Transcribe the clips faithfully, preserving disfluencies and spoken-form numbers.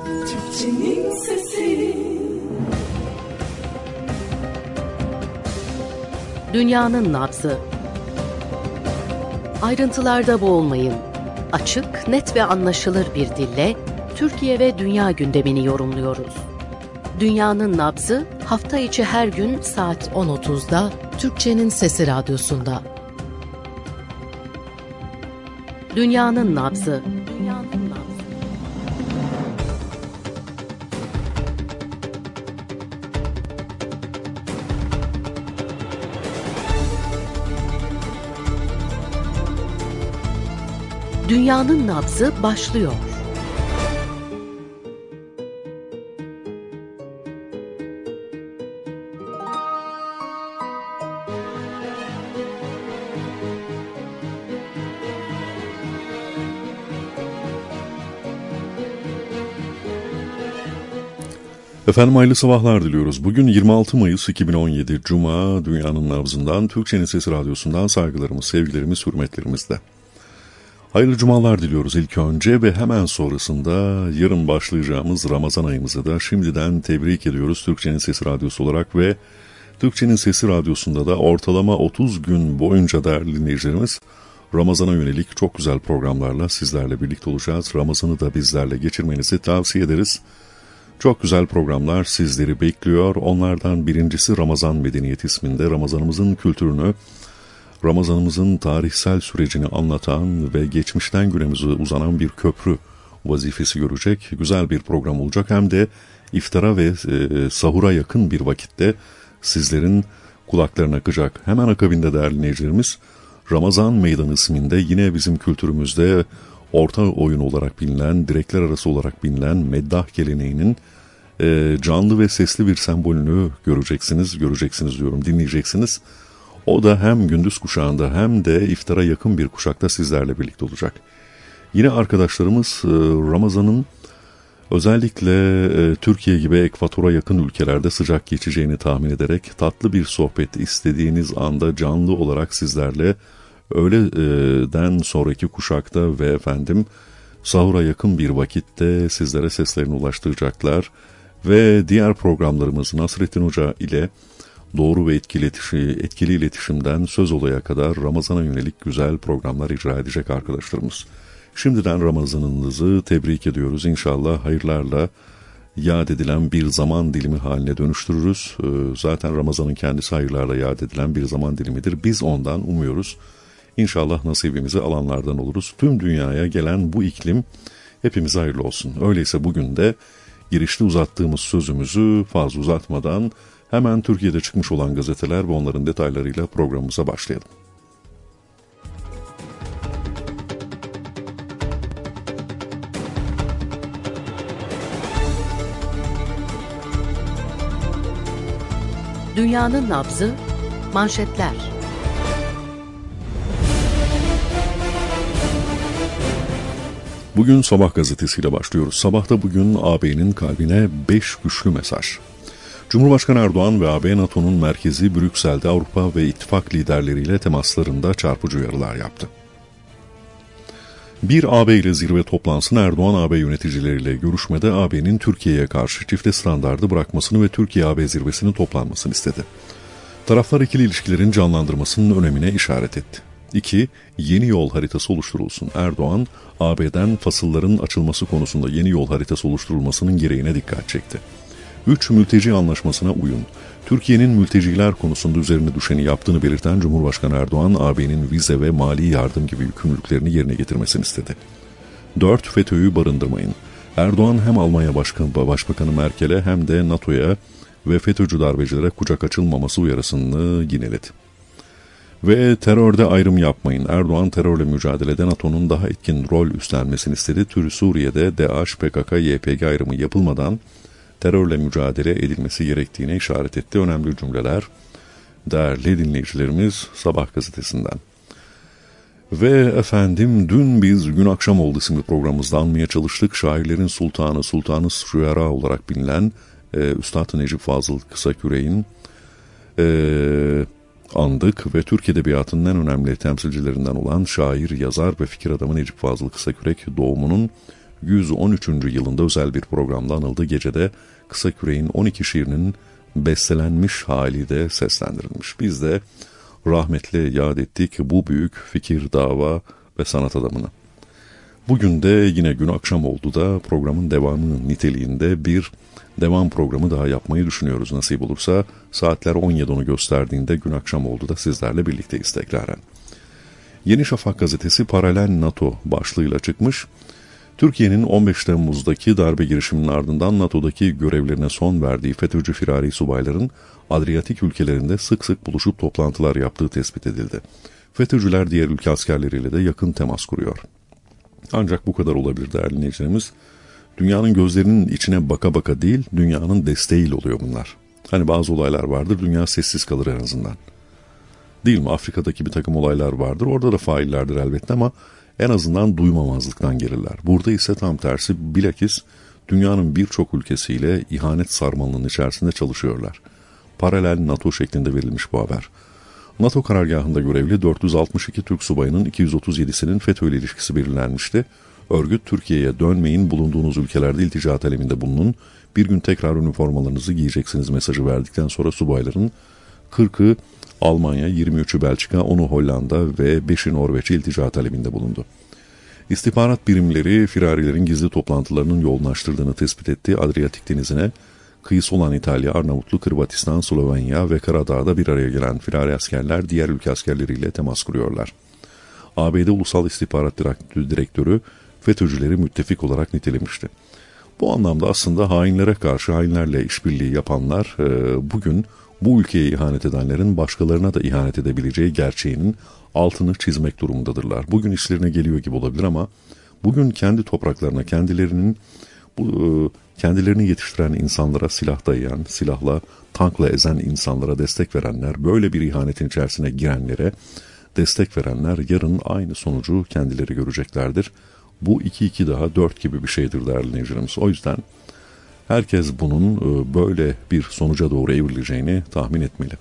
Türkçenin sesi. Dünyanın nabzı. Ayrıntılarda boğulmayın. Açık, net ve anlaşılır bir dille Türkiye ve dünya gündemini yorumluyoruz. Dünyanın nabzı hafta içi her gün saat on otuzda Türkçenin Sesi Radyosu'nda. Dünyanın nabzı. Dünyanın nabzı. Dünyanın nabzı başlıyor. Efendim hayırlı sabahlar diliyoruz. Bugün yirmi altı Mayıs iki bin on yedi Cuma. Dünyanın nabzından, Türkçenin Sesi Radyosu'ndan saygılarımız, sevgilerimiz, hürmetlerimizle. Hayırlı cumalar diliyoruz ilk önce ve hemen sonrasında yarın başlayacağımız Ramazan ayımızı da şimdiden tebrik ediyoruz Türkçenin Sesi Radyosu olarak ve Türkçenin Sesi Radyosu'nda da ortalama otuz gün boyunca değerli dinleyicilerimiz Ramazan'a yönelik çok güzel programlarla sizlerle birlikte olacağız. Ramazan'ı da bizlerle geçirmenizi tavsiye ederiz. Çok güzel programlar sizleri bekliyor. Onlardan birincisi Ramazan Medeniyeti isminde Ramazanımızın kültürünü, Ramazanımızın tarihsel sürecini anlatan ve geçmişten günümüze uzanan bir köprü vazifesi görecek güzel bir program olacak. Hem de iftara ve e, sahura yakın bir vakitte sizlerin kulaklarına akacak. Hemen akabinde değerli dinleyicilerimiz Ramazan Meydanı isminde yine bizim kültürümüzde orta oyun olarak bilinen, direkler arası olarak bilinen meddah geleneğinin e, canlı ve sesli bir sembolünü göreceksiniz, göreceksiniz diyorum, dinleyeceksiniz. O da hem gündüz kuşağında hem de iftara yakın bir kuşakta sizlerle birlikte olacak. Yine arkadaşlarımız Ramazan'ın özellikle Türkiye gibi ekvatora yakın ülkelerde sıcak geçeceğini tahmin ederek tatlı bir sohbet istediğiniz anda canlı olarak sizlerle öğleden sonraki kuşakta ve efendim sahura yakın bir vakitte sizlere seslerini ulaştıracaklar. Ve diğer programlarımız Nasrettin Hoca ile doğru ve etkili, iletişim, etkili iletişimden söz olaya kadar Ramazan'a yönelik güzel programlar icra edecek arkadaşlarımız. Şimdiden Ramazanınızı tebrik ediyoruz. İnşallah hayırlarla yad edilen bir zaman dilimi haline dönüştürürüz. Zaten Ramazan'ın kendisi hayırlarla yad edilen bir zaman dilimidir. Biz ondan umuyoruz. İnşallah nasibimizi alanlardan oluruz. Tüm dünyaya gelen bu iklim hepimize hayırlı olsun. Öyleyse bugün de girişte uzattığımız sözümüzü fazla uzatmadan hemen Türkiye'de çıkmış olan gazeteler ve onların detaylarıyla programımıza başlayalım. Dünyanın nabzı, manşetler. Bugün Sabah gazetesiyle başlıyoruz. Sabahta bugün A B'nin kalbine beş güçlü mesaj. Cumhurbaşkanı Erdoğan ve A B NATO'nun merkezi Brüksel'de Avrupa ve ittifak liderleriyle temaslarında çarpıcı uyarılar yaptı. Bir A B ile zirve toplantısında Erdoğan A B yöneticileriyle görüşmede A B'nin Türkiye'ye karşı çifte standardı bırakmasını ve Türkiye-A B zirvesinin toplanmasını istedi. Taraflar ikili ilişkilerin canlandırmasının önemine işaret etti. İki Yeni yol haritası oluşturulsun. Erdoğan, A B'den fasılların açılması konusunda yeni yol haritası oluşturulmasının gereğine dikkat çekti. üç Mülteci anlaşmasına uyun. Türkiye'nin mülteciler konusunda üzerine düşeni yaptığını belirten Cumhurbaşkanı Erdoğan, A B'nin vize ve mali yardım gibi yükümlülüklerini yerine getirmesini istedi. dört FETÖ'yü barındırmayın. Erdoğan hem Almanya Başkanı, Başbakanı Merkel'e hem de NATO'ya ve FETÖ'cü darbecilere kucak açılmaması uyarısını yineledi. Ve terörde ayrım yapmayın. Erdoğan terörle mücadelede NATO'nun daha etkin rol üstlenmesini istedi. Türü Suriye'de DAEŞ, P K K, Y P G ayrımı yapılmadan terörle mücadele edilmesi gerektiğine işaret etti. Önemli cümleler değerli dinleyicilerimiz Sabah gazetesinden. Ve efendim dün biz Gün Akşam Oldu isimli programımızda anmaya çalıştık. Şairlerin sultanı, sultanı şüera olarak bilinen e, Üstad Necip Fazıl Kısakürek'in e, andık ve Türk Edebiyatı'nın en önemli temsilcilerinden olan şair, yazar ve fikir adamı Necip Fazıl Kısakürek doğumunun yüz on üçüncü yılında özel bir programda anıldı. Gecede Kısa Küreğin on iki şiirinin bestelenmiş hali de seslendirilmiş. Biz de rahmetle yad ettik bu büyük fikir, dava ve sanat adamını. Bugün de yine gün akşam oldu da programın devamı niteliğinde bir devam programı daha yapmayı düşünüyoruz nasip olursa. Saatler on yedi onu gösterdiğinde gün akşam oldu da sizlerle birlikteyiz tekraren. Yeni Şafak gazetesi Paralel NATO başlığıyla çıkmış. Türkiye'nin on beş Temmuz'daki darbe girişiminin ardından NATO'daki görevlerine son verdiği FETÖ'cü firari subayların Adriyatik ülkelerinde sık sık buluşup toplantılar yaptığı tespit edildi. FETÖ'cüler diğer ülke askerleriyle de yakın temas kuruyor. Ancak bu kadar olabilir değerli dinleyicilerimiz. Dünyanın gözlerinin içine baka baka değil, dünyanın desteğiyle oluyor bunlar. Hani bazı olaylar vardır, dünya sessiz kalır en azından. Değil mi? Afrika'daki bir takım olaylar vardır, orada da faillerdir elbette ama en azından duymamazlıktan gelirler. Burada ise tam tersi, bilakis dünyanın birçok ülkesiyle ihanet sarmalının içerisinde çalışıyorlar. Paralel NATO şeklinde verilmiş bu haber. NATO karargahında görevli dört yüz altmış iki Türk subayının iki yüz otuz yedisinin FETÖ ile ilişkisi belirlenmişti. Örgüt, Türkiye'ye dönmeyin, bulunduğunuz ülkelerde iltica talebinde bulunun, bir gün tekrar üniformalarınızı giyeceksiniz mesajı verdikten sonra subayların kırkı Almanya, yirmi üçü Belçika, onu Hollanda ve beşi Norveç'e iltica talebinde bulundu. İstihbarat birimleri firarilerin gizli toplantılarının yoğunlaştırdığını tespit etti. Adriyatik denizine kıyısı olan İtalya, Arnavutluk, Hırvatistan, Slovenya ve Karadağ'da bir araya gelen firari askerler diğer ülke askerleriyle temas kuruyorlar. A B D Ulusal İstihbarat Direktörü FETÖ'cüleri müttefik olarak nitelemişti. Bu anlamda aslında hainlere karşı hainlerle işbirliği yapanlar e, bugün bu ülkeye ihanet edenlerin başkalarına da ihanet edebileceği gerçeğinin altını çizmek durumundadırlar. Bugün işlerine geliyor gibi olabilir ama bugün kendi topraklarına, kendilerinin bu kendilerini yetiştiren insanlara silah dayayan, silahla, tankla ezen insanlara destek verenler, böyle bir ihanetin içerisine girenlere destek verenler yarın aynı sonucu kendileri göreceklerdir. Bu iki iki daha dört gibi bir şeydir değerli dinleyicilerimiz. O yüzden herkes bunun böyle bir sonuca doğru evrileceğini tahmin etmeli.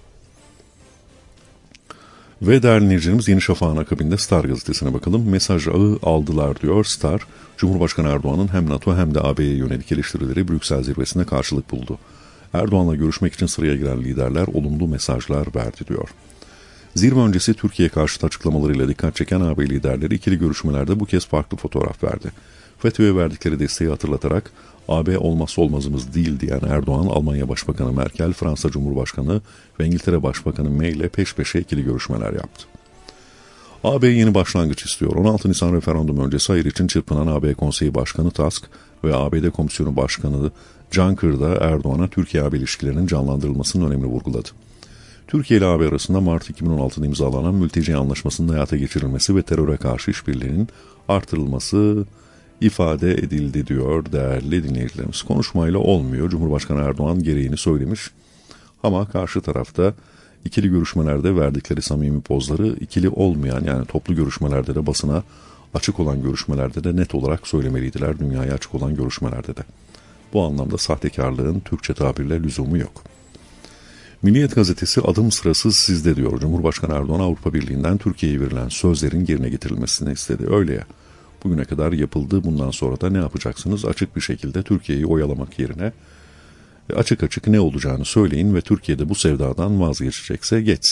Ve değerli dinleyicilerimiz Yeni Şafak'ın akabinde Star gazetesine bakalım. Mesaj ağı aldılar diyor Star. Cumhurbaşkanı Erdoğan'ın hem NATO hem de A B'ye yönelik eleştirileri Brüksel zirvesinde karşılık buldu. Erdoğan'la görüşmek için sıraya giren liderler olumlu mesajlar verdi diyor. Zirve öncesi Türkiye karşıtı açıklamalarıyla dikkat çeken A B liderleri ikili görüşmelerde bu kez farklı fotoğraf verdi. FETÖ'ye verdikleri desteği hatırlatarak A B olmazsa olmazımız değil diyen Erdoğan, Almanya Başbakanı Merkel, Fransa Cumhurbaşkanı ve İngiltere Başbakanı May ile peş peşe ikili görüşmeler yaptı. A B yeni başlangıç istiyor. on altı Nisan referandum öncesi hayır için çırpınan A B Konseyi Başkanı Tusk ve A B D Komisyonu Başkanı Juncker da Erdoğan'a Türkiye-A B ilişkilerinin canlandırılmasının önemini vurguladı. Türkiye ile A B arasında Mart iki bin on altıda imzalanan mülteci anlaşmasının hayata geçirilmesi ve teröre karşı işbirliğinin artırılması ifade edildi diyor değerli dinleyicilerimiz. Konuşmayla olmuyor. Cumhurbaşkanı Erdoğan gereğini söylemiş ama karşı tarafta ikili görüşmelerde verdikleri samimi pozları ikili olmayan, yani toplu görüşmelerde de, basına açık olan görüşmelerde de net olarak söylemeliydiler. Dünyaya açık olan görüşmelerde de. Bu anlamda sahtekarlığın Türkçe tabirle lüzumu yok. Milliyet gazetesi adım sırası sizde diyor. Cumhurbaşkanı Erdoğan Avrupa Birliği'nden Türkiye'ye verilen sözlerin yerine getirilmesini istedi. Öyle ya. Bugüne kadar yapıldı. Bundan sonra da ne yapacaksınız? Açık bir şekilde Türkiye'yi oyalamak yerine açık açık ne olacağını söyleyin ve Türkiye'de bu sevdadan vazgeçecekse geçsin.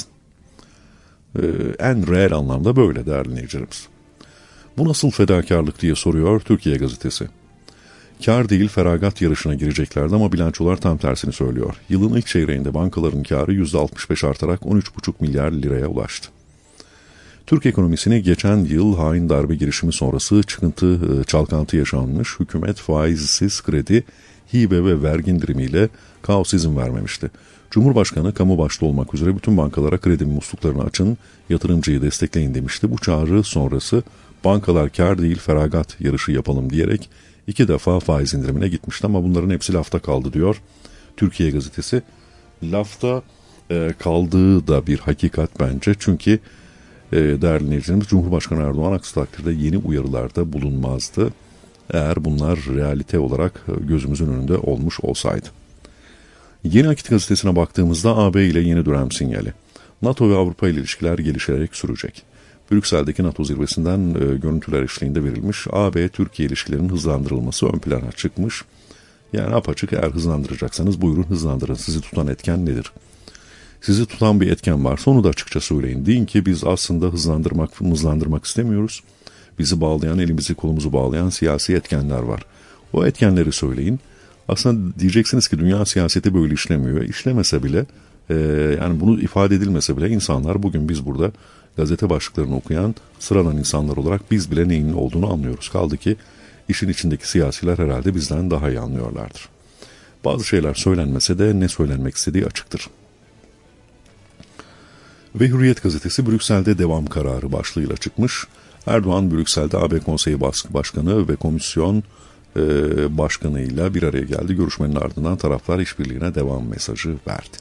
Ee, en reel anlamda böyle değerli dinleyicilerimiz. Bu nasıl fedakarlık diye soruyor Türkiye gazetesi. Kar değil feragat yarışına gireceklerdi ama bilançolar tam tersini söylüyor. Yılın ilk çeyreğinde bankaların karı yüzde altmış beş artarak on üç buçuk milyar liraya ulaştı. Türk ekonomisini geçen yıl hain darbe girişimi sonrası çıkıntı, çalkantı yaşanmış, hükümet faizsiz kredi, hibe ve vergi indirimiyle kaos izin vermemişti. Cumhurbaşkanı kamu başta olmak üzere bütün bankalara kredi musluklarını açın, yatırımcıyı destekleyin demişti. Bu çağrı sonrası bankalar kar değil feragat yarışı yapalım diyerek iki defa faiz indirimine gitmişti ama bunların hepsi lafta kaldı diyor Türkiye gazetesi. Lafta e, kaldığı da bir hakikat bence, çünkü e, değerli dinleyicilerimiz, Cumhurbaşkanı Erdoğan aksi takdirde yeni uyarılarda bulunmazdı eğer bunlar realite olarak gözümüzün önünde olmuş olsaydı. Yeni Akit gazetesine baktığımızda A B ile yeni dönem sinyali. NATO ve Avrupa ile ilişkiler gelişerek sürecek. Brüksel'deki NATO zirvesinden e, görüntüler eşliğinde verilmiş. A B-Türkiye ilişkilerinin hızlandırılması ön plana çıkmış. Yani apaçık, eğer hızlandıracaksanız buyurun hızlandırın. Sizi tutan etken nedir? Sizi tutan bir etken varsa onu da açıkça söyleyin. Deyin ki biz aslında hızlandırmak, hızlandırmak istemiyoruz. Bizi bağlayan, elimizi kolumuzu bağlayan siyasi etkenler var. O etkenleri söyleyin. Aslında diyeceksiniz ki dünya siyaseti böyle işlemiyor. İşlemese bile, e, yani bunu ifade edilmese bile insanlar, bugün biz burada gazete başlıklarını okuyan sıradan insanlar olarak biz bile neyin olduğunu anlıyoruz. Kaldı ki işin içindeki siyasiler herhalde bizden daha iyi anlıyorlardır. Bazı şeyler söylenmese de ne söylenmek istediği açıktır. Ve Hürriyet gazetesi Brüksel'de devam kararı başlığıyla çıkmış. Erdoğan Brüksel'de A B Konseyi Başkanı ve Komisyon e, Başkanı'yla bir araya geldi. Görüşmenin ardından taraflar işbirliğine devam mesajı verdi.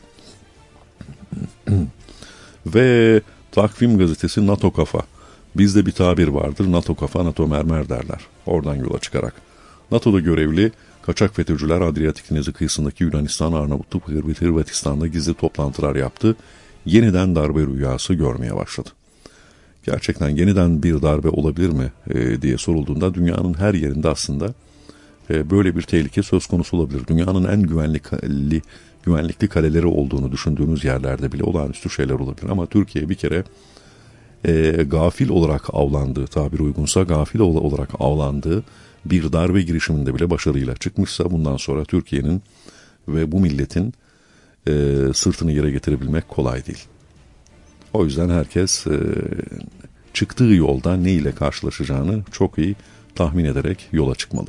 Ve Takvim gazetesi NATO kafa. Bizde bir tabir vardır, NATO kafa, NATO mermer derler. Oradan yola çıkarak. NATO'da görevli kaçak FETÖ'cüler Adriyatik Denizi kıyısındaki Yunanistan, Arnavutluk ve Hırvatistan'da gizli toplantılar yaptı. Yeniden darbe rüyası görmeye başladı. Gerçekten yeniden bir darbe olabilir mi e, diye sorulduğunda dünyanın her yerinde aslında e, böyle bir tehlike söz konusu olabilir. Dünyanın en güvenlikli, güvenlikli kaleleri olduğunu düşündüğünüz yerlerde bile olağanüstü şeyler olabilir. Ama Türkiye bir kere e, gafil olarak avlandığı, tabir uygunsa gafil olarak avlandığı bir darbe girişiminde bile başarıyla çıkmışsa, bundan sonra Türkiye'nin ve bu milletin e, sırtını yere getirebilmek kolay değil. O yüzden herkes e, çıktığı yolda ne ile karşılaşacağını çok iyi tahmin ederek yola çıkmalı.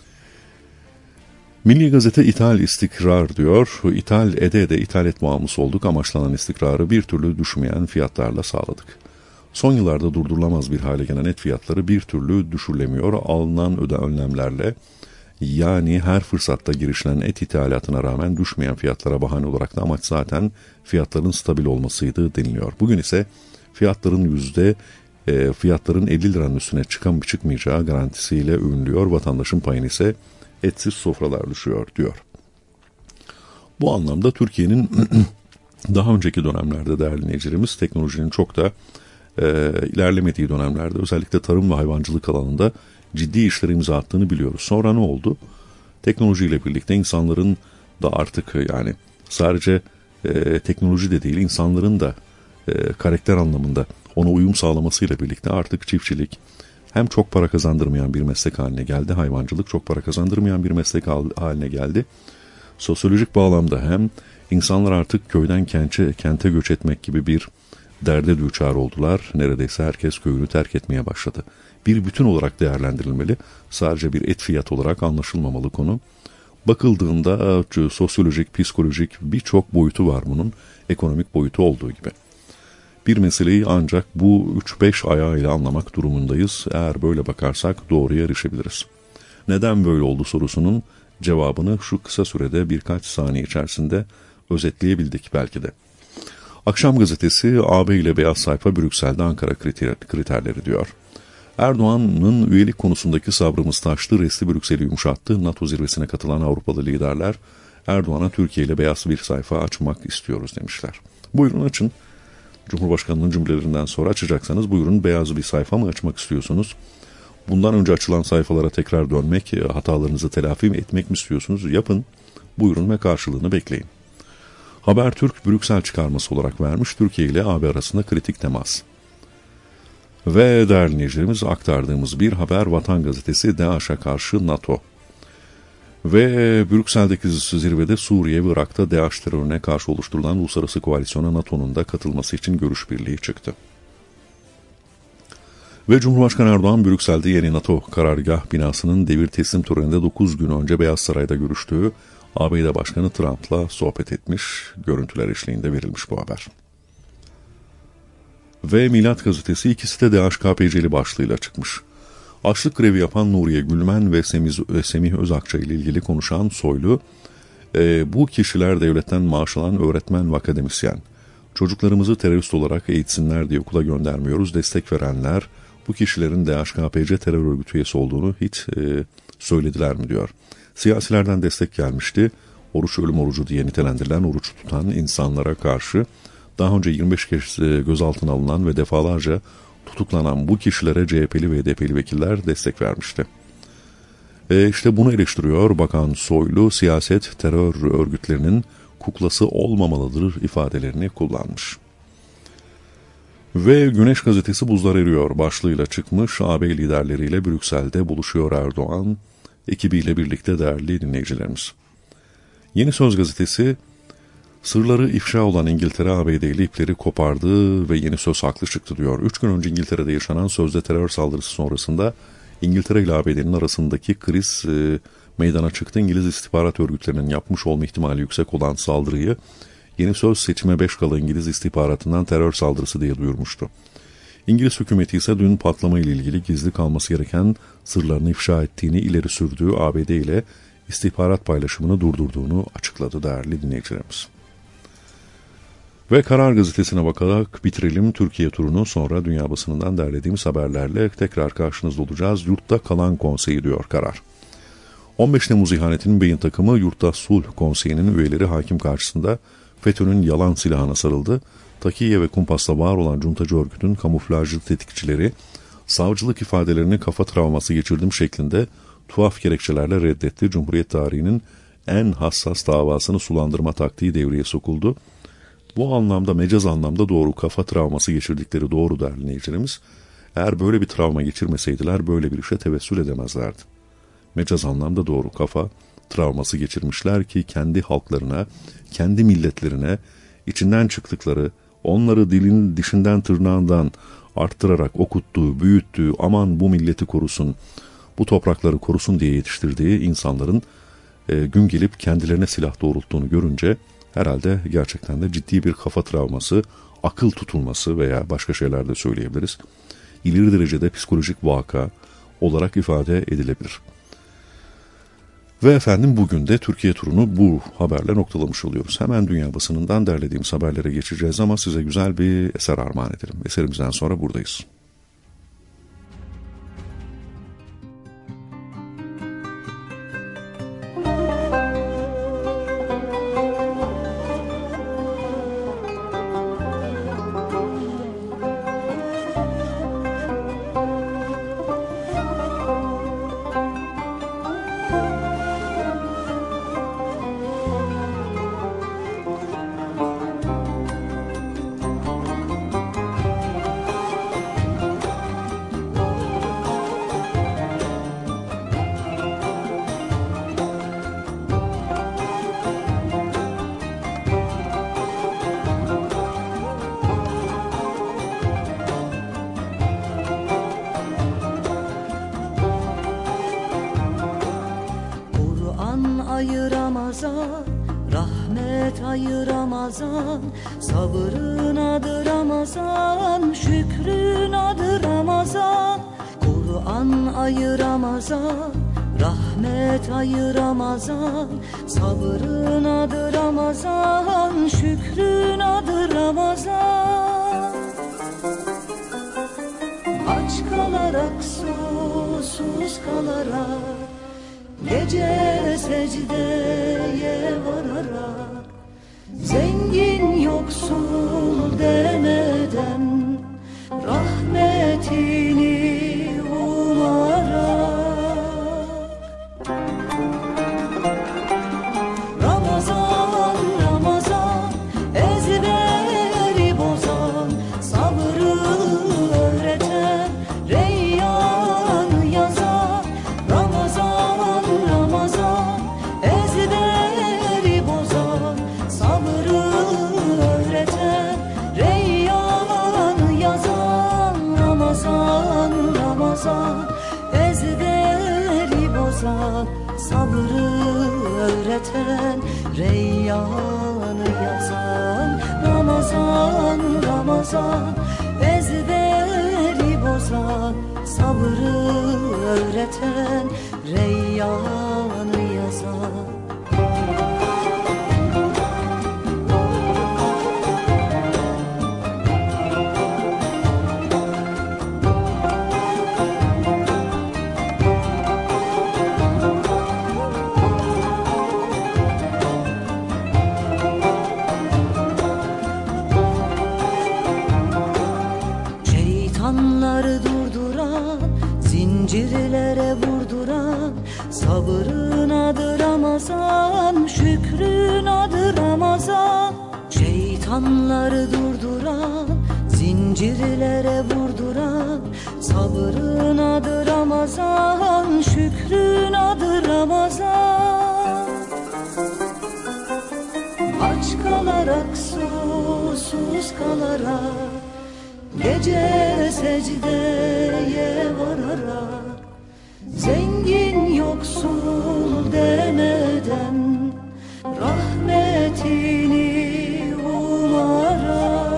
Milli Gazete ithal istikrar diyor. İthal ede ede ithalat bağımlısı olduk. Amaçlanan istikrarı bir türlü düşmeyen fiyatlarla sağladık. Son yıllarda durdurulamaz bir hale gelen et fiyatları bir türlü düşürülemiyor. Alınan öde önlemlerle, yani her fırsatta girişilen et ithalatına rağmen düşmeyen fiyatlara bahane olarak da amaç zaten fiyatların stabil olmasıydı deniliyor. Bugün ise fiyatların yüzde e, fiyatların elli liranın üstüne çıkan çıkmayacağı garantisiyle övünülüyor. Vatandaşın payını ise etsiz sofralar düşüyor diyor. Bu anlamda Türkiye'nin daha önceki dönemlerde değerli dinleyicilerimiz, teknolojinin çok da e, ilerlemediği dönemlerde özellikle tarım ve hayvancılık alanında ciddi işlere imza attığını biliyoruz. Sonra ne oldu? Teknolojiyle birlikte insanların da artık, yani sadece e, teknoloji de değil, insanların da e, karakter anlamında ona uyum sağlamasıyla birlikte artık çiftçilik hem çok para kazandırmayan bir meslek haline geldi. Hayvancılık çok para kazandırmayan bir meslek haline geldi. Sosyolojik bağlamda hem insanlar artık köyden kente, kente göç etmek gibi bir derde düçar oldular. Neredeyse herkes köyünü terk etmeye başladı. Bir bütün olarak değerlendirilmeli. Sadece bir et fiyatı olarak anlaşılmamalı konu. Bakıldığında sosyolojik, psikolojik birçok boyutu var bunun. Ekonomik boyutu olduğu gibi. Bir meseleyi ancak bu üç beş ayağıyla anlamak durumundayız. Eğer böyle bakarsak doğruya erişebiliriz. Neden böyle oldu sorusunun cevabını şu kısa sürede birkaç saniye içerisinde özetleyebildik belki de. Akşam gazetesi A B ile Beyaz Sayfa Brüksel'de Ankara kriter, kriterleri diyor. Erdoğan'ın üyelik konusundaki sabrımız taştı, resti Brüksel'i yumuşattı. NATO zirvesine katılan Avrupalı liderler Erdoğan'a Türkiye ile beyaz bir sayfa açmak istiyoruz demişler. Buyurun açın. Cumhurbaşkanının cümlelerinden sonra açacaksanız buyurun, beyaz bir sayfa mı açmak istiyorsunuz? Bundan önce açılan sayfalara tekrar dönmek, hatalarınızı telafi etmek mi istiyorsunuz? Yapın, buyurun ve karşılığını bekleyin. Habertürk Brüksel çıkarması olarak vermiş, Türkiye ile A B arasında kritik temas. Ve değerli dinleyicilerimiz, aktardığımız bir haber Vatan Gazetesi DAEŞ'e karşı NATO. Ve Brüksel'deki zirvede Suriye ve Irak'ta DAEŞ terörüne karşı oluşturulan uluslararası koalisyona NATO'nun da katılması için görüş birliği çıktı. Ve Cumhurbaşkanı Erdoğan Brüksel'de yeni NATO karargah binasının devir teslim töreninde dokuz gün önce Beyaz Saray'da görüştüğü A B D Başkanı Trump'la sohbet etmiş. Görüntüler eşliğinde verilmiş bu haber. Ve Milat Gazetesi ikisi de DAEŞ K P C'li başlığıyla çıkmış. Açlık grevi yapan Nuriye Gülmen ve Semih Özakça ile ilgili konuşan Soylu, e, bu kişiler devletten maaş alan öğretmen ve akademisyen. Çocuklarımızı terörist olarak eğitsinler diye okula göndermiyoruz. Destek verenler bu kişilerin DAEŞ K P C terör örgütü üyesi olduğunu hiç e, söylediler mi diyor. Siyasilerden destek gelmişti. Oruç ölüm orucu diye nitelendirilen oruç tutan insanlara karşı daha önce yirmi beş kez gözaltına alınan ve defalarca tutuklanan bu kişilere C H P'li ve H D P'li vekiller destek vermişti. E işte bunu eleştiriyor Bakan Soylu, siyaset terör örgütlerinin kuklası olmamalıdır ifadelerini kullanmış. Ve Güneş Gazetesi buzlar eriyor başlığıyla çıkmış. A B liderleriyle Brüksel'de buluşuyor Erdoğan ekibiyle birlikte değerli dinleyicilerimiz. Yeni Söz Gazetesi, sırları ifşa olan İngiltere A B D'li ipleri kopardı ve Yeni Söz haklı çıktı diyor. Üç gün önce İngiltere'de yaşanan sözde terör saldırısı sonrasında İngiltere ile A B D'nin arasındaki kriz e, meydana çıktı. İngiliz istihbarat örgütlerinin yapmış olma ihtimali yüksek olan saldırıyı Yeni Söz seçime beş kala İngiliz istihbaratından terör saldırısı diye duyurmuştu. İngiliz hükümeti ise dün patlama ile ilgili gizli kalması gereken sırlarını ifşa ettiğini ileri sürdüğü A B D ile istihbarat paylaşımını durdurduğunu açıkladı değerli dinleyicilerimiz. Ve Karar Gazetesi'ne bakarak bitirelim Türkiye turunu, sonra dünya basınından derlediğimiz haberlerle tekrar karşınızda olacağız. Yurtta kalan konseyi diyor Karar. on beş Temmuz ihanetinin beyin takımı Yurtta Sulh Konseyi'nin üyeleri hakim karşısında FETÖ'nün yalan silahına sarıldı. Takiye ve kumpasla var olan cuntacı örgütün kamuflajlı tetikçileri savcılık ifadelerini kafa travması geçirdim şeklinde tuhaf gerekçelerle reddetti. Cumhuriyet tarihinin en hassas davasını sulandırma taktiği devreye sokuldu. Bu anlamda, mecaz anlamda doğru, kafa travması geçirdikleri doğru değerli dinleyicilerimiz. Eğer böyle bir travma geçirmeseydiler böyle bir işe tevessül edemezlerdi. Mecaz anlamda doğru, kafa travması geçirmişler ki kendi halklarına, kendi milletlerine içinden çıktıkları, onları dilin dişinden tırnağından arttırarak okuttuğu, büyüttüğü, aman bu milleti korusun, bu toprakları korusun diye yetiştirdiği insanların e, gün gelip kendilerine silah doğrulttuğunu görünce herhalde gerçekten de ciddi bir kafa travması, akıl tutulması veya başka şeyler de söyleyebiliriz, İleri derecede psikolojik vaka olarak ifade edilebilir. Ve efendim bugün de Türkiye turunu bu haberle noktalamış oluyoruz. Hemen dünya basınından derlediğimiz haberlere geçeceğiz ama size güzel bir eser armağan edelim. Eserimizden sonra buradayız. ayıramazan, rahmet ayıramazan, sabrın adı Ramazan, şükrün adı Ramazan. Kur'an ayıramazan, rahmet ayıramazan, sabrın adı Ramazan, şükrün adı Ramazan. Aç kalarak, susuz kalarak, gece secdeye vararak, zengin yoksul demeden, rahmetini umarak. Ramazan, Ramazan, ezberi bozan, sabrı öğreten, reyyan yazan. Ramazan, Ramazan, ezberi bozan, sabrı öğreten, reyyan yazan. Ramazan, Ramazan, ezberi bozan, sabrı öğreten, reyyanı yazan. Ramazan, Ramazan, ezberi bozan, sabrı öğreten, reyyanı yazan. Ramazan, şükrün adı Ramazan. Şeytanları durduran, zincirlere vurduran, sabrın adı Ramazan, şükrün adı Ramazan. Aç kalarak, susuz kalarak, gece secdeye vararak, zengin yoksul demeden, rahmetini umarak.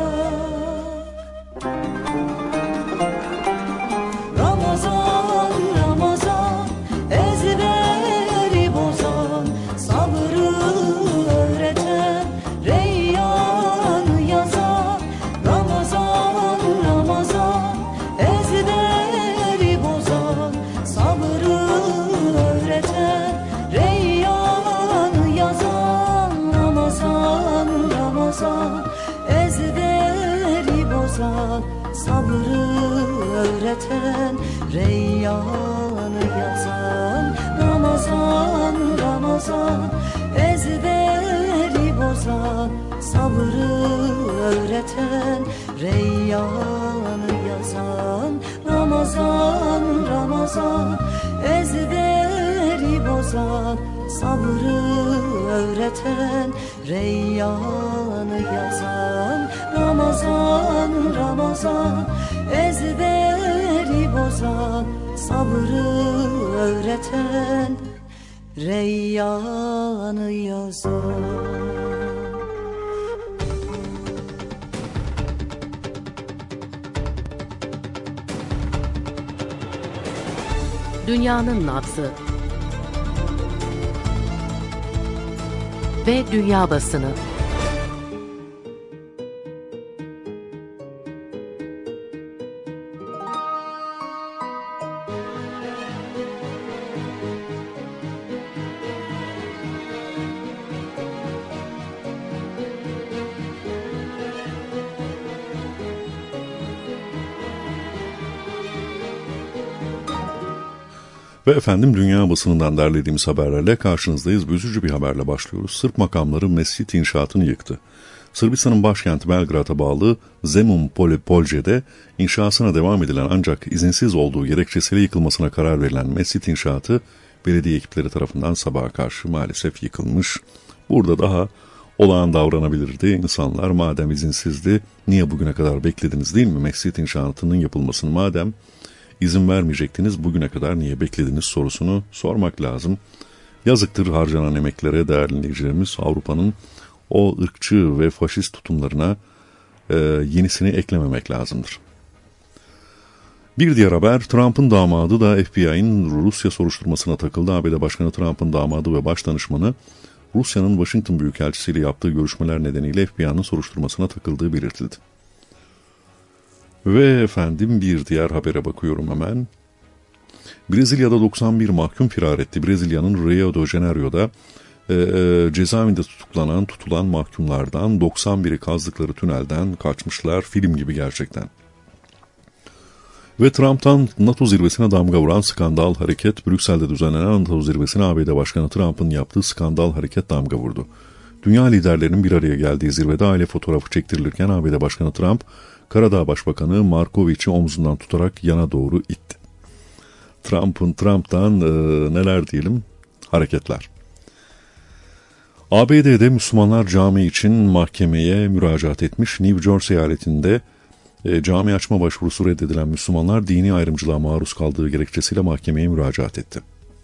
Ramazan, Ramazan, ezberi bozan, sabrı öğreten, reyyan yazan. Ramazan, Ramazan, ezberi bozan, sabrı öğreten, reyyan yazan. Ramazan, Ramazan, ezberi bozan, sabrı öğreten, reyyanı yazan. Ramazan, Ramazan, ezberi bozan, sabrı öğreten, reyyanı yazan. Ramazan, Ramazan, ezberi bozan, sabrı öğreten, reyyanı yazan. Ramazan, Ramazan, ezberi bozan, sabrı öğreten, reyyanı yazan. Dünyanın nabzı ve dünya basını. Ve efendim dünya basınından derlediğimiz haberlerle karşınızdayız. Üzücü bir haberle başlıyoruz. Sırp makamları mescit inşaatını yıktı. Sırbistan'ın başkenti Belgrad'a bağlı Zemun Polje'de inşasına devam edilen ancak izinsiz olduğu gerekçesiyle yıkılmasına karar verilen mescit inşaatı belediye ekipleri tarafından sabaha karşı maalesef yıkılmış. Burada daha olağan davranabilirdi. İnsanlar madem izinsizdi niye bugüne kadar beklediniz değil mi mescit inşaatının yapılmasını, madem İzin vermeyecektiniz bugüne kadar niye beklediniz sorusunu sormak lazım. Yazıktır harcanan emeklere değerli dinleyicilerimiz. Avrupa'nın o ırkçı ve faşist tutumlarına e, yenisini eklememek lazımdır. Bir diğer haber, Trump'ın damadı da F B I'nin Rusya soruşturmasına takıldı. A B D Başkanı Trump'ın damadı ve başdanışmanı Rusya'nın Washington Büyükelçisi ile yaptığı görüşmeler nedeniyle F B I'nin soruşturmasına takıldığı belirtildi. Ve efendim bir diğer habere bakıyorum hemen. Brezilya'da doksan bir mahkum firar etti. Brezilya'nın Rio de Janeiro'da e, e, cezaevinde tutuklanan tutulan mahkumlardan doksan biri kazdıkları tünelden kaçmışlar. Film gibi gerçekten. Ve Trump'tan NATO zirvesine damga vuran skandal hareket, Brüksel'de düzenlenen NATO zirvesine A B D Başkanı Trump'ın yaptığı skandal hareket damga vurdu. Dünya liderlerinin bir araya geldiği zirvede aile fotoğrafı çektirilirken A B D Başkanı Trump, Karadağ Başbakanı Markoviç'i omzundan tutarak yana doğru itti. Trump'ın Trump'tan e, neler diyelim hareketler. A B D'de Müslümanlar cami için mahkemeye müracaat etmiş. New Jersey eyaletinde e, cami açma başvurusu reddedilen Müslümanlar dini ayrımcılığa maruz kaldığı gerekçesiyle mahkemeye müracaat etti.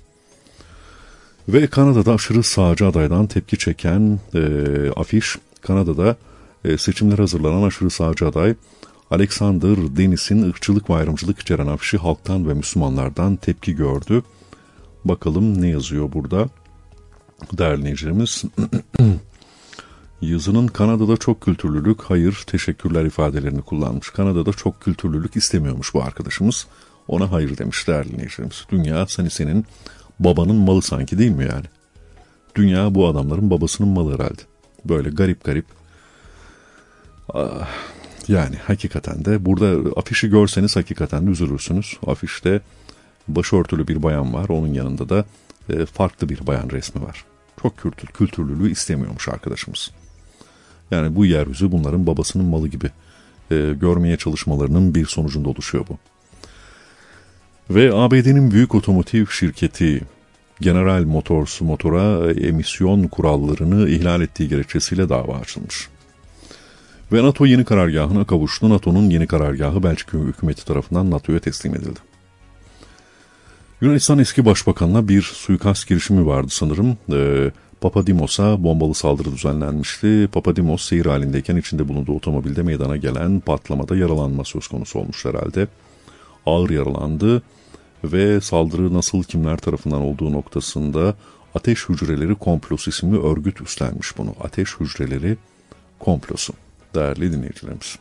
Ve Kanada'da aşırı sağcı adaydan tepki çeken e, afiş, Kanada'da e, seçimlere hazırlanan aşırı sağcı aday Alexander Dennis'in ırkçılık ve ayrımcılık içeren afişi halktan ve Müslümanlardan tepki gördü. Bakalım ne yazıyor burada değerli dinleyicilerimiz. Yazının Kanada'da çok kültürlülük, hayır, teşekkürler ifadelerini kullanmış. Kanada'da çok kültürlülük istemiyormuş bu arkadaşımız. Ona hayır demiş değerli dinleyicilerimiz. Dünya seni senin babanın malı sanki değil mi yani? Dünya bu adamların babasının malı herhalde. Böyle garip garip. Ah, yani hakikaten de burada afişi görseniz hakikaten de üzülürsünüz. Afişte başörtülü bir bayan var. Onun yanında da e, farklı bir bayan resmi var. çok kültür, kültürlülüğü istemiyormuş arkadaşımız. Yani bu yeryüzü bunların babasının malı gibi e, görmeye çalışmalarının bir sonucunda oluşuyor bu. Ve A B D'nin büyük otomotiv şirketi General Motors motora emisyon kurallarını ihlal ettiği gerekçesiyle dava açılmış. Ve NATO yeni karargahına kavuştu. NATO'nun yeni karargahı Belçika hükümeti tarafından NATO'ya teslim edildi. Yunanistan eski başbakanına bir suikast girişimi vardı sanırım. Ee, Papadimos'a bombalı saldırı düzenlenmişti. Papadimos seyir halindeyken içinde bulunduğu otomobilde meydana gelen patlamada yaralanma söz konusu olmuş herhalde. Ağır yaralandı ve saldırı nasıl kimler tarafından olduğu noktasında Ateş Hücreleri Komplosu isimli örgüt üstlenmiş bunu. Ateş Hücreleri Komplosu. Değerli dinleyicilerimiz.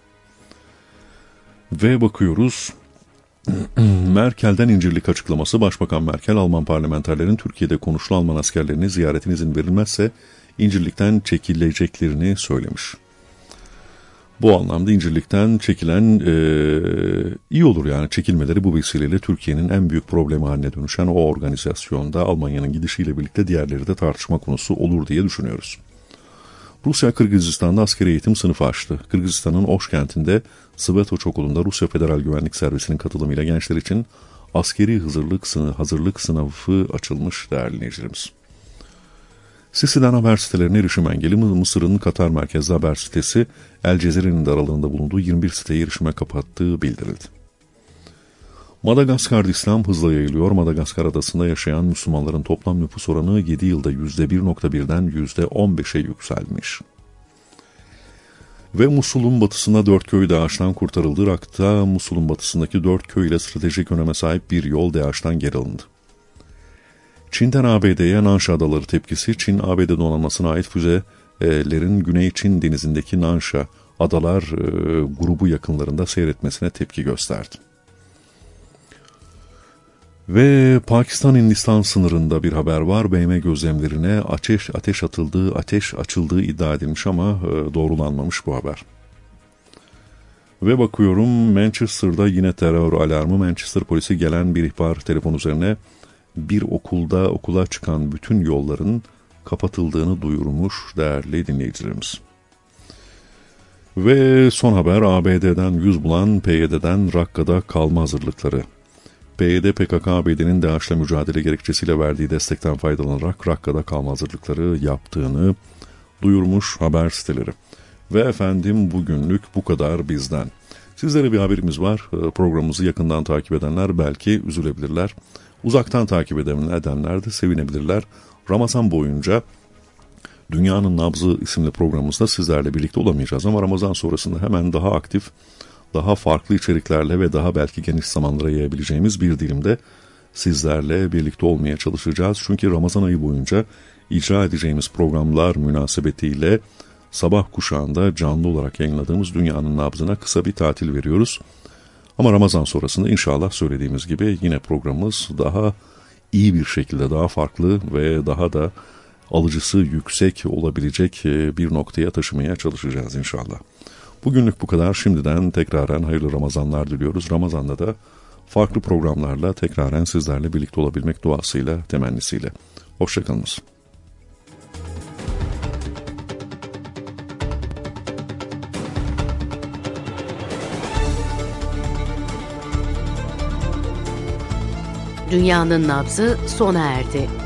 Ve bakıyoruz, Merkel'den incirlik açıklaması. Başbakan Merkel, Alman parlamenterlerin Türkiye'de konuşulan Alman askerlerine ziyaretin izin verilmezse incirlikten çekileceklerini söylemiş. Bu anlamda incirlikten çekilen e, iyi olur yani çekilmeleri bu vesileyle Türkiye'nin en büyük problemi haline dönüşen o organizasyonda Almanya'nın gidişiyle birlikte diğerleri de tartışma konusu olur diye düşünüyoruz. Rusya, Kırgızistan'da askeri eğitim sınıfı açtı. Kırgızistan'ın Oş kentinde Svetoç Okulu'nda Rusya Federal Güvenlik Servisi'nin katılımıyla gençler için askeri hazırlık, sınavı, hazırlık sınavı açılmış değerli dinleyicilerimiz. Sisi'den haber sitelerine erişim engeli. Mısır'ın Katar merkezli haber sitesi El Cezire'nin de aralığında bulunduğu yirmi bir siteye erişime kapattığı bildirildi. Madagaskar'da İslam hızla yayılıyor. Madagaskar adasında yaşayan Müslümanların toplam nüfus oranı yedi yılda yüzde bir virgül birden yüzde on beşe yükselmiş. Ve Musul'un batısında dört köy DAEŞ'ten kurtarıldı. Irak'ta Musul'un batısındaki dört köy ile stratejik öneme sahip bir yol DAEŞ'ten geri alındı. Çin'den A B D'ye Nansha Adaları tepkisi. Çin, A B D donanmasına ait füzelerin Güney Çin denizindeki Nansha Adalar e, grubu yakınlarında seyretmesine tepki gösterdi. Ve Pakistan-Hindistan sınırında bir haber var. B M gözlemlerine ateş ateş atıldığı, ateş açıldığı iddia edilmiş ama e, doğrulanmamış bu haber. Ve bakıyorum Manchester'da yine terör alarmı. Manchester polisi gelen bir ihbar telefon üzerine bir okulda okula çıkan bütün yolların kapatıldığını duyurmuş değerli dinleyicilerimiz. Ve son haber A B D'den yüz bulan P Y D'den Rakka'da kalma hazırlıkları. P Y D P K K A B D'nin DAEŞ'le mücadele gerekçesiyle verdiği destekten faydalanarak Rakka'da kalma hazırlıkları yaptığını duyurmuş haber siteleri. Ve efendim bugünlük bu kadar bizden. Sizlere bir haberimiz var. Programımızı yakından takip edenler belki üzülebilirler. Uzaktan takip edenler de sevinebilirler. Ramazan boyunca Dünyanın Nabzı isimli programımızda sizlerle birlikte olamayacağız ama Ramazan sonrasında hemen daha aktif, daha farklı içeriklerle ve daha belki geniş zamanlara yayabileceğimiz bir dilimde sizlerle birlikte olmaya çalışacağız. Çünkü Ramazan ayı boyunca icra edeceğimiz programlar münasebetiyle sabah kuşağında canlı olarak yayınladığımız Dünyanın Nabzı'na kısa bir tatil veriyoruz. Ama Ramazan sonrasında inşallah söylediğimiz gibi yine programımız daha iyi bir şekilde, daha farklı ve daha da alıcısı yüksek olabilecek bir noktaya taşımaya çalışacağız inşallah. Bugünlük bu kadar. Şimdiden tekraren hayırlı Ramazanlar diliyoruz. Ramazan'da da farklı programlarla tekraren sizlerle birlikte olabilmek duasıyla, temennisiyle. Hoşçakalınız. Dünyanın Nabzı sona erdi.